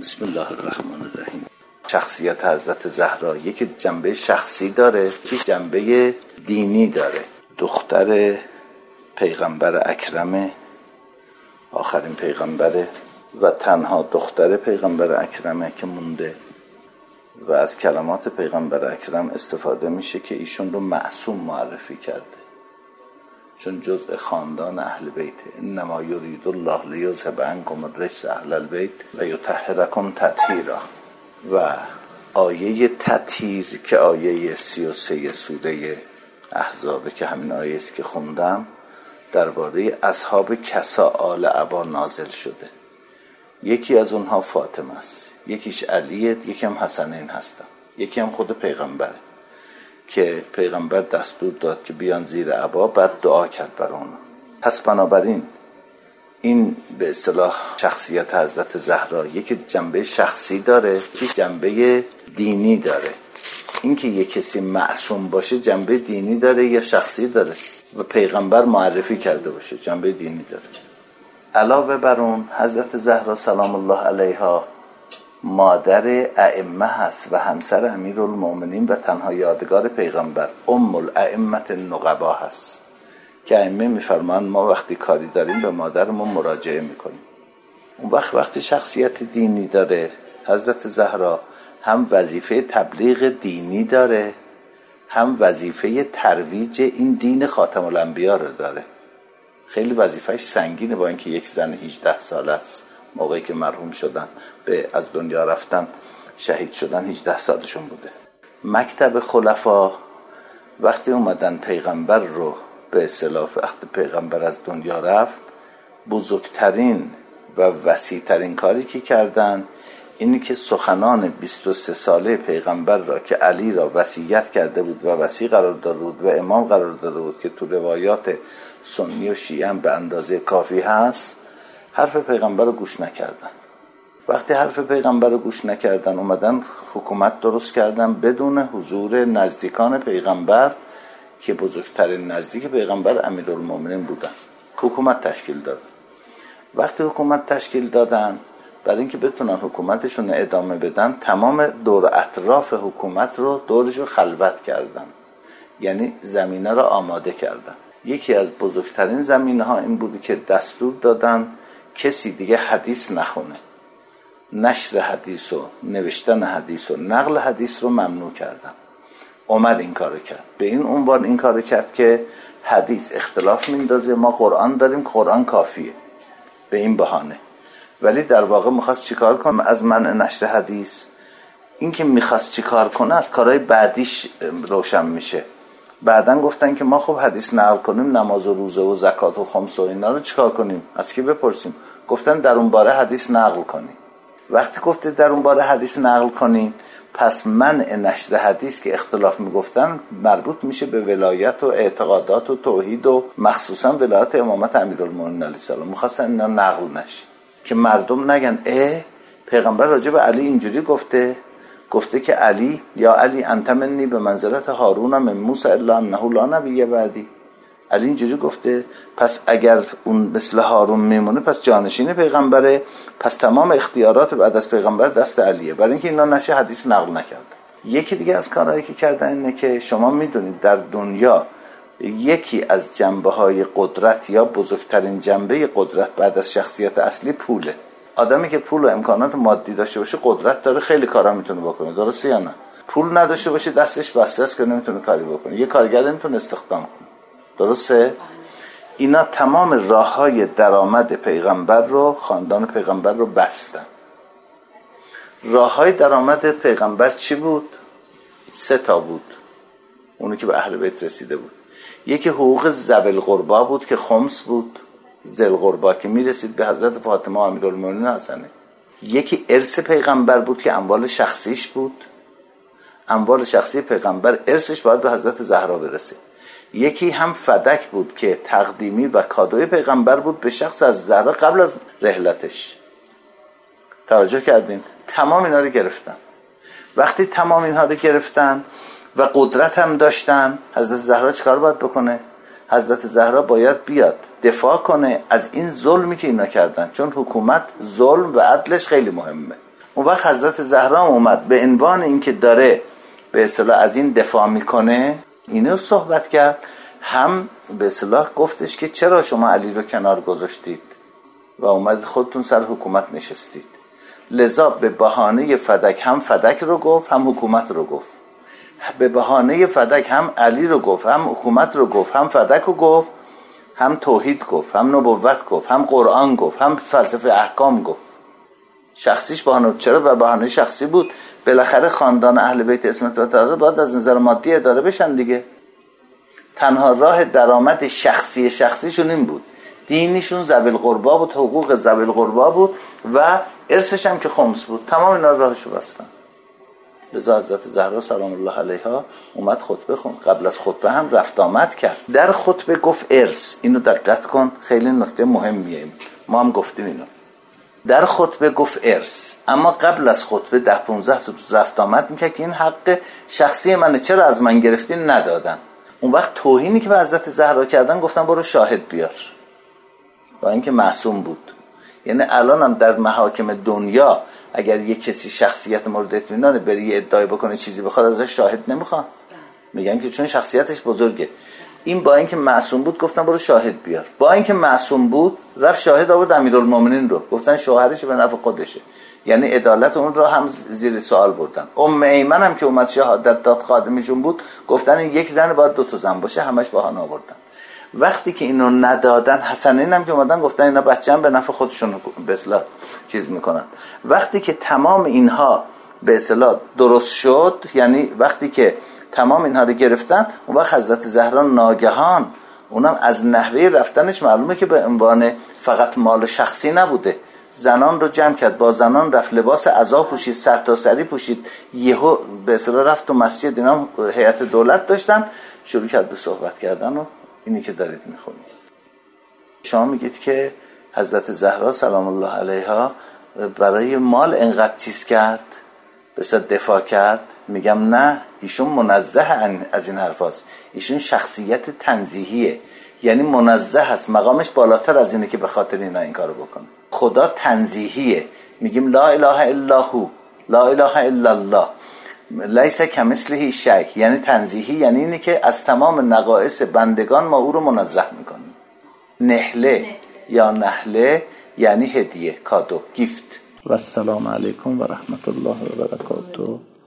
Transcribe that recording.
بسم الله الرحمن الرحیم. شخصیت حضرت زهرا یکی جنبه شخصی داره، یکی جنبه دینی داره. دختر پیغمبر اکرم، آخرین پیغمبره و تنها دختر پیغمبر اکرمه که مونده و از کلمات پیغمبر اکرم استفاده میشه که ایشون رو معصوم معرفی کرده، چون جزء خاندان اهل بیت. انما یرید الله لیذهب عنکم الرجس اهل البیت و یطهرکم تطهیرا. و آیه تطهیر که آیه 33 سوره احزابه که همین آیه است که خوندم، درباره اصحاب کسا آل عبا نازل شده. یکی از اونها فاطمه است، یکیش علیه، یکی هم حسنین هستن، یکی هم خود پیغمبره که پیغمبر دستور داد که بیان زیر عبا، بعد دعا کرد برای اونا. پس بنابراین این به اصطلاح شخصیت حضرت زهرا یکی جنبه شخصی داره، یکی جنبه دینی داره. این که یک کسی معصوم باشه جنبه دینی داره یا شخصی داره، و پیغمبر معرفی کرده باشه جنبه دینی داره. علاوه بر اون حضرت زهرا سلام الله علیها مادر ائمه هست و همسر امیرالمومنین و تنها یادگار پیغمبر، ام الائمه النقبا هست که ائمه میفرمان ما وقتی کاری داریم به مادرمون مراجعه میکنیم. اون وقتی شخصیت دینی داره حضرت زهرا، هم وظیفه تبلیغ دینی داره، هم وظیفه ترویج این دین خاتم الانبیا رو داره. خیلی وظیفهش سنگینه، با اینکه یک زن 18 ساله است. موقعی که مرحوم شدن از دنیا رفتن، شهید شدن، 18 سالشون بوده. مکتب خلفا وقتی اومدن پیغمبر رو به اصطلاح وقتی پیغمبر از دنیا رفت، بزرگترین و وسیع‌ترین کاری که کردن اینی که سخنان 23 ساله پیغمبر را که علی را وصیت کرده بود و وصی قرار داده بود و امام قرار داده بود که تو روایات سنی و شیعه هم به اندازه کافی هست، حرف پیغمبر رو گوش نکردن. وقتی حرف پیغمبر رو گوش نکردن، اومدن حکومت درست کردن بدون حضور نزدیکان پیغمبر که بزرگترین نزدیک پیغمبر امیرالمومنین بودن. حکومت تشکیل دادن. وقتی حکومت تشکیل دادن، برای اینکه بتونن حکومتشون ادامه بدن، تمام دور اطراف حکومت رو دورشو خلوت کردن، یعنی زمینه رو آماده کردن. یکی از بزرگترین زمینه ها این بودی که دستور دادن کسی دیگه حدیث نخونه. نشر حدیث و نوشتن حدیث و نقل حدیث رو ممنوع کردن. عمر این کارو کرد. به این عنوان این کارو کرد که حدیث اختلاف میندازه، ما قرآن داریم، قرآن کافیه، به این بهانه. ولی در واقع میخواست چیکار کنه از منع نشر حدیث؟ این که میخواست چیکار کنه از کارهای بعدیش روشن میشه. بعدن گفتن که ما خب حدیث نقل کنیم، نماز و روزه و زکات و خمس و اینا رو چیکار کنیم؟ از کی بپرسیم؟ گفتن در اون باره حدیث نقل کنیم. وقتی گفته در اون باره حدیث نقل کنیم، پس منع نشر حدیث که اختلاف میگفتن مربوط میشه به ولایت و اعتقادات و توحید و مخصوصا ولایت امامت امیرالمومنین علیه السلام. میخواستن اینا نقل نشه که مردم نگن پیغمبر راجع به علی اینجوری گفته که علی یا علی انت منی به منزلت هارون من موسی الا انه لا نبی بعدی. علی اینجوری گفته، پس اگر اون مثل هارون میمونه پس جانشین پیغمبره، پس تمام اختیارات بعد از پیغمبر دست علیه. برای اینکه اینا نشه حدیث نقل نکردن. یکی دیگه از کارهایی که کردن اینه که شما میدونید در دنیا یکی از جنبه‌های قدرت یا بزرگترین جنبه قدرت بعد از شخصیت اصلی پوله. آدمی که پول و امکانات مادی داشته باشه قدرت داره، خیلی کارا میتونه بکنه، درسته یا نه؟ پول نداشته باشه دستش بسته است که نمیتونه کاری بکنه. یه کارگر نمیتونه استخدام کنه، درسته؟ اینا تمام راه‌های درآمد پیغمبر رو، خاندان پیغمبر رو بستن. راه‌های درآمد پیغمبر چی بود؟ 3 تا بود، اونی که به اهل بیت رسیده بود. یکی حقوق ذوی القربا بود که خمس بود، ذی القربا که میرسید به حضرت فاطمه و امیرالمومنین حسنه. یکی ارث پیغمبر بود که اموال شخصیش بود. اموال شخصی پیغمبر ارثش باید به حضرت زهرا برسه. یکی هم فدک بود که تقدیمی و کادوی پیغمبر بود به شخص از زهرا قبل از رحلتش. توجه کردین؟ تمام اینا رو گرفتن. وقتی تمام اینها رو گرفتن و قدرت هم داشتن، حضرت زهرا چیکار باید بکنه؟ حضرت زهرا باید بیاد دفاع کنه از این ظلمی که اینا کردن، چون حکومت ظلم و عدلش خیلی مهمه. اون وقت حضرت زهرا اومد به عنوان اینکه داره به اصطلاح از این دفاع میکنه، اینو صحبت کرد. هم به اصطلاح گفتش که چرا شما علی رو کنار گذاشتید و اومدید خودتون سر حکومت نشستید. لذا به بهانه فدک هم فدک رو گفت هم حکومت رو گفت. به بهانه فدک هم علی رو گفت، هم حکومت رو گفت، هم فدک رو گفت، هم توحید گفت، هم نبوت گفت، هم قرآن گفت، هم فلسفه احکام گفت. شخصیش بهانه، چرا به بهانه شخصی بود؟ بالاخره خاندان اهل بیت اسمت و طاهره باید از نظر مادی اداره بشن دیگه. تنها راه درآمد شخصیشون این بود. دینیشون ذوی القربا بود، حقوق ذوی القربا بود و ارثش هم که خمس بود. تمام اینا راهشو بستن. لذا حضرت زهرا سلام الله علیها اومد خطبه خوند. قبل از خطبه هم رفت آمد کرد. در خطبه گفت ارث. اینو دقت کن، خیلی نکته مهمیه. ما هم گفتیم اینو. در خطبه گفت ارث، اما قبل از خطبه 10-15 روز رفت آمد میکرد که این حق شخصی منه، چرا از من گرفتین؟ ندادن. اون وقت توهینی که به حضرت زهرا کردن گفتن برو شاهد بیار، با اینکه معصوم بود. یعنی الان هم در محاکم دنیا اگر یک کسی شخصیت مورد اطمینانه بری ادعای بکنه چیزی بخواد ازش شاهد نمیخوان، میگن که چون شخصیتش بزرگه. این با اینکه معصوم بود گفتن برو شاهد بیار. با اینکه معصوم بود رفت شاهد آورد امیرالمومنین رو، گفتن شوهرش به نفع خودشه، یعنی عدالت اون رو هم زیر سوال بردن. ایمن هم که اومد شهادت داد خادمشون بود، گفتن این یک زن باید 2 زن باشه، همش بهانه آوردن. وقتی که اینو ندادن، حسنین هم که اومدن گفتن اینا بچه‌ام به نفع خودشون به اصطلاح چیز میکنن. وقتی که تمام اینها به اصطلاح درست شد، یعنی وقتی که تمام اینها رو گرفتن، اون وقت حضرت زهرا ناگهان، اونم از نحوه رفتنش معلومه که به عنوان فقط مال شخصی نبوده، زنان رو جمع کرد، با زنان رفت، لباس عزا پوشید، سر تا سری پوشید، یهو به اصطلاح رفت تو مسجد، اینا هیئت دولت داشتن، شروع کرد به صحبت کردن و اینی که دارید میخونید. شما میگید که حضرت زهرا سلام الله علیها برای مال انقدر چیز کرد، بسیار دفاع کرد. میگم نه، ایشون منزه از این حرفاست. ایشون شخصیت تنزیهیه، یعنی منزه هست، مقامش بالاتر از اینه که به خاطر اینا این کارو بکنه. خدا تنزیهیه. میگیم لا اله الا هو، لا اله الا الله، لیس کمثله شیء، یعنی تنزیهی، یعنی اینه که از تمام نقایص بندگان ما او رو منزه میکنیم. نهله یا نهله یعنی هدیه، کادو، گیفت. و السلام علیکم و رحمت الله و برکاته.